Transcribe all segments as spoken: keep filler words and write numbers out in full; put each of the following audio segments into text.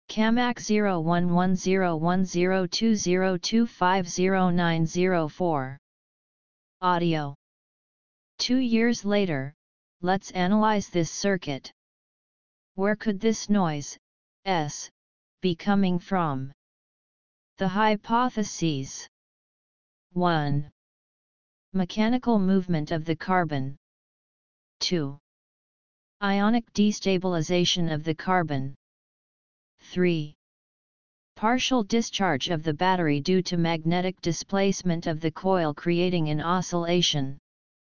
CAMAC zero one one zero one zero two zero two five zero nine zero four. Audio. Two years later, let's analyze this circuit. Where could this noise, S, be coming from? The hypotheses. one. Mechanical movement of the carbon. two. Ionic destabilization of the carbon. three. Partial discharge of the battery due to magnetic displacement of the coil creating an oscillation.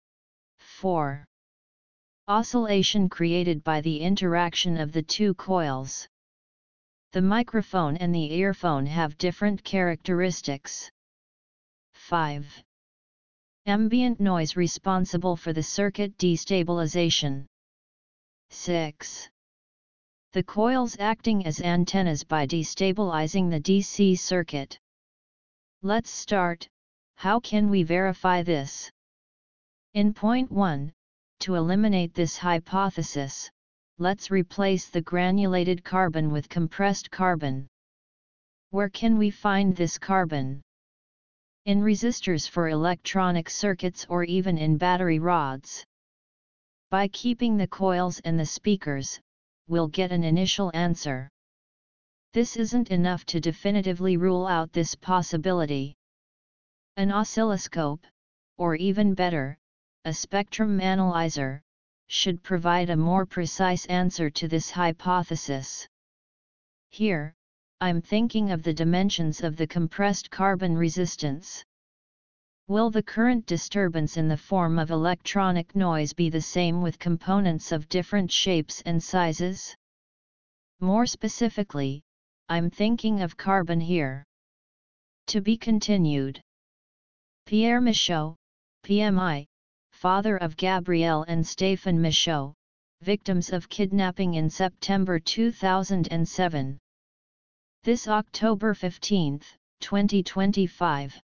four. Oscillation created by the interaction of the two coils. The microphone and the earphone have different characteristics. five. Ambient noise responsible for the circuit destabilization. six. The coils acting as antennas by destabilizing the D C circuit. Let's start. How can we verify this? In point one, to eliminate this hypothesis, let's replace the granulated carbon with compressed carbon. Where can we find this carbon? In resistors for electronic circuits or even in battery rods. By keeping the coils and the speakers, we'll get an initial answer. This isn't enough to definitively rule out this possibility. An oscilloscope, or even better, a spectrum analyzer, should provide a more precise answer to this hypothesis. Here, I'm thinking of the dimensions of the compressed carbon resistance. Will the current disturbance in the form of electronic noise be the same with components of different shapes and sizes? More specifically, I'm thinking of carbon here. To be continued. Pierre Michaud, P M I, father of Gabrielle and Stéphane Michaud, victims of kidnapping in September two thousand seven. This October fifteenth, twenty twenty-five.